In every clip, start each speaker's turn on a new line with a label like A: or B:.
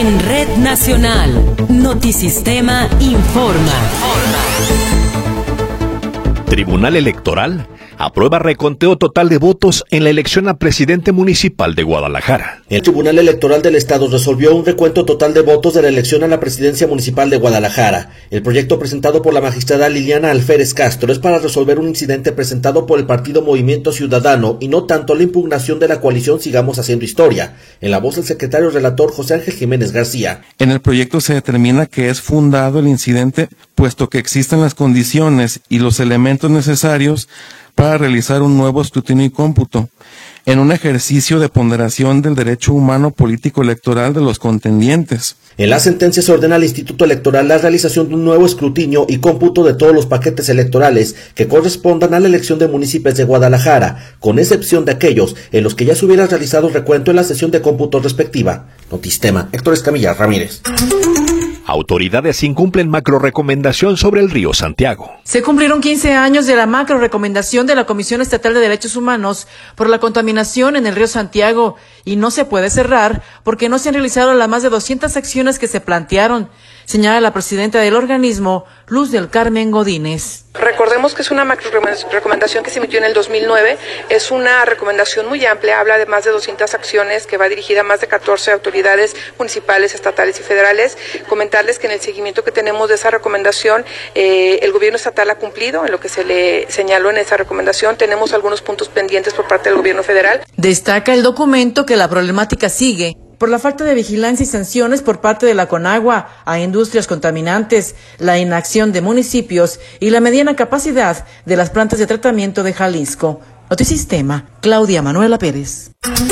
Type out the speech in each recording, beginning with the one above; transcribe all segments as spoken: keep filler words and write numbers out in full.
A: En Red Nacional, Notisistema informa.
B: Tribunal Electoral aprueba reconteo total de votos en la elección a presidente municipal de Guadalajara.
C: El Tribunal Electoral del Estado resolvió un recuento total de votos de la elección a la presidencia municipal de Guadalajara. El proyecto presentado por la magistrada Liliana Alférez Castro es para resolver un incidente presentado por el partido Movimiento Ciudadano y no tanto la impugnación de la coalición Sigamos Haciendo Historia. En la voz del secretario relator José Ángel Jiménez García.
D: En el proyecto se determina que es fundado el incidente, puesto que existen las condiciones y los elementos necesarios para realizar un nuevo escrutinio y cómputo, en un ejercicio de ponderación del derecho humano político electoral de los contendientes.
C: En la sentencia se ordena al Instituto Electoral la realización de un nuevo escrutinio y cómputo de todos los paquetes electorales que correspondan a la elección de municipios de Guadalajara, con excepción de aquellos en los que ya se hubiera realizado el recuento en la sesión de cómputo respectiva. Notistema, Héctor Escamilla Ramírez.
B: Autoridades incumplen macrorecomendación sobre el río Santiago.
E: Se cumplieron quince años de la macrorecomendación de la Comisión Estatal de Derechos Humanos por la contaminación en el río Santiago y no se puede cerrar porque no se han realizado las más de doscientas acciones que se plantearon, señala la presidenta del organismo, Luz del Carmen Godínez.
F: Recordemos que es una macro recomendación que se emitió en el dos mil nueve, es una recomendación muy amplia, habla de más de doscientas acciones que va dirigida a más de catorce autoridades municipales, estatales y federales. Comentarles que en el seguimiento que tenemos de esa recomendación, eh, el gobierno estatal ha cumplido en lo que se le señaló en esa recomendación. Tenemos algunos puntos pendientes por parte del gobierno federal.
E: Destaca el documento que la problemática sigue por la falta de vigilancia y sanciones por parte de la Conagua a industrias contaminantes, la inacción de municipios y la mediana capacidad de las plantas de tratamiento de Jalisco. Notisistema, Claudia Manuela Pérez.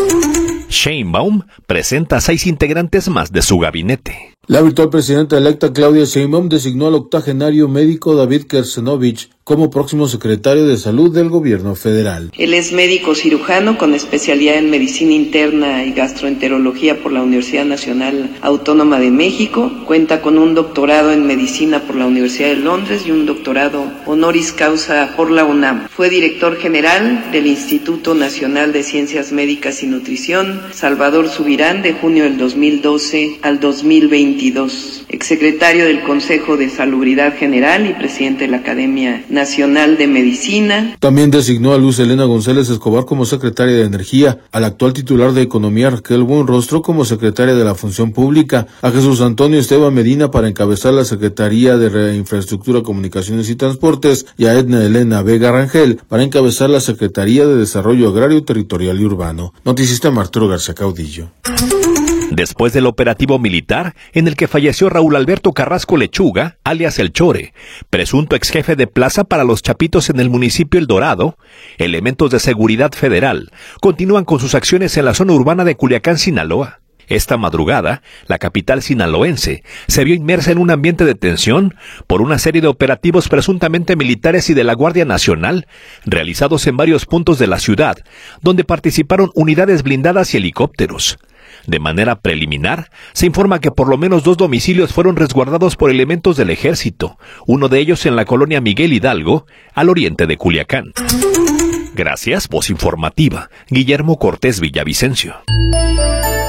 B: Sheinbaum presenta a seis integrantes más de su gabinete.
G: La virtual presidenta electa Claudia Sheinbaum designó al octogenario médico David Kersenovich como próximo secretario de Salud del gobierno federal.
H: Él es médico cirujano con especialidad en medicina interna y gastroenterología por la Universidad Nacional Autónoma de México. Cuenta con un doctorado en medicina por la Universidad de Londres y un doctorado honoris causa por la UNAM. Fue director general del Instituto Nacional de Ciencias Médicas y Nutrición Salvador Subirán de junio del dos mil doce al dos mil veintidós. Exsecretario del Consejo de Salubridad General y presidente de la Academia Nacional de Medicina.
G: También designó a Luz Elena González Escobar como secretaria de Energía, al actual titular de Economía Raquel Buenrostro como secretaria de la Función Pública, a Jesús Antonio Esteban Medina para encabezar la Secretaría de Infraestructura, Comunicaciones y Transportes y a Edna Elena Vega Rangel para encabezar la Secretaría de Desarrollo Agrario, Territorial y Urbano. Notisistema Arturo García Caudillo.
B: Después del operativo militar en el que falleció Raúl Alberto Carrasco Lechuga, alias El Chore, presunto ex jefe de plaza para los Chapitos en el municipio El Dorado, elementos de seguridad federal continúan con sus acciones en la zona urbana de Culiacán, Sinaloa. Esta madrugada, la capital sinaloense se vio inmersa en un ambiente de tensión por una serie de operativos presuntamente militares y de la Guardia Nacional, realizados en varios puntos de la ciudad, donde participaron unidades blindadas y helicópteros. De manera preliminar, se informa que por lo menos dos domicilios fueron resguardados por elementos del ejército, uno de ellos en la colonia Miguel Hidalgo, al oriente de Culiacán. Gracias, voz informativa, Guillermo Cortés Villavicencio.